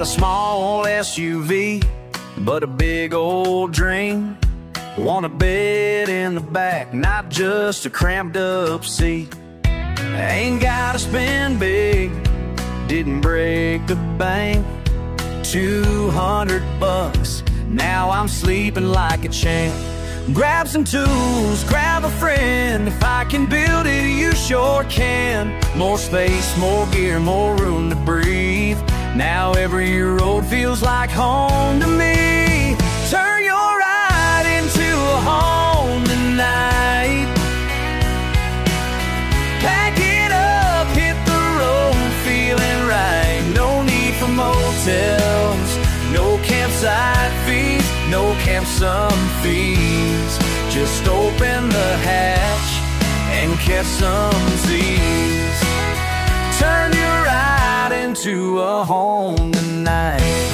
a small SUV, but a big old dream. Want a bed in the back, not just a cramped up seat. Ain't gotta spend big, didn't break the bank. $200, now I'm sleeping like a champ. Grab some tools, grab a friend. If I can build it, you sure can. More space, more gear, more room to breathe. Now every road feels like home to me. Turn your ride into a home tonight. Pack it up, hit the road, feeling right. No need for motels, no campsite fees, no camp some fees. Just open the hatch and catch some Z's. Turn your ride into a home tonight.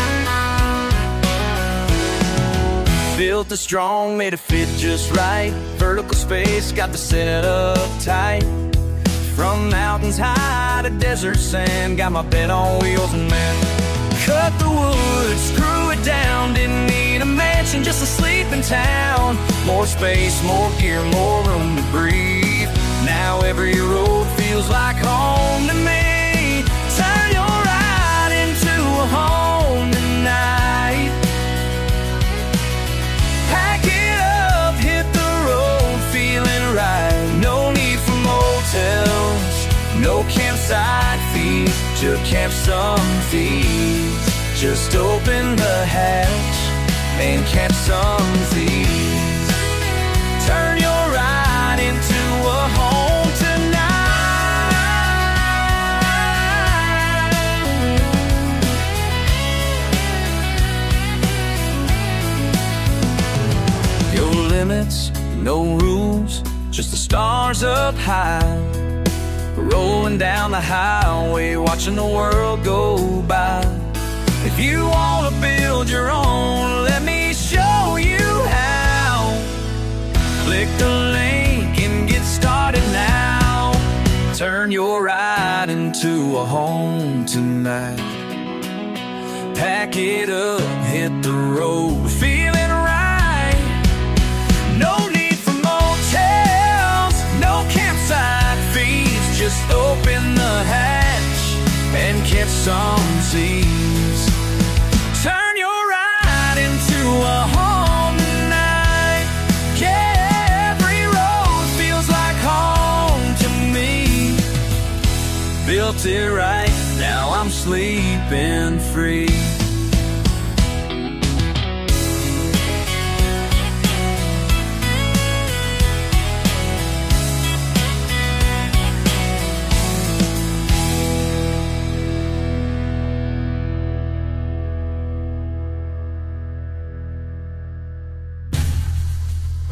Built it strong, made it fit just right. Vertical space, got the set up tight. From mountains high to desert sand, got my bed on wheels and man. Cut the wood, screw it down. Didn't need a mansion, just to sleep in town. More space, more gear, more room to breathe. Now every road feels like home to me. Turn your ride into a home tonight. Pack it up, hit the road, feeling right. No need for motels, no campsite fees, to camp some fees. Just open the hatch and catch some Z's. Turn your ride into a home tonight. No limits, no rules, just the stars up high. Rolling down the highway, watching the world go by. If you wanna build your own, let me show you how. Click the link and get started now. Turn your ride into a home tonight. Pack it up, hit the road, feeling right. No need for motels, no campsite fees. Just open the hatch and catch some Z's. Turn your ride into a home tonight. Yeah, every road feels like home to me. Built it right, now I'm sleeping free.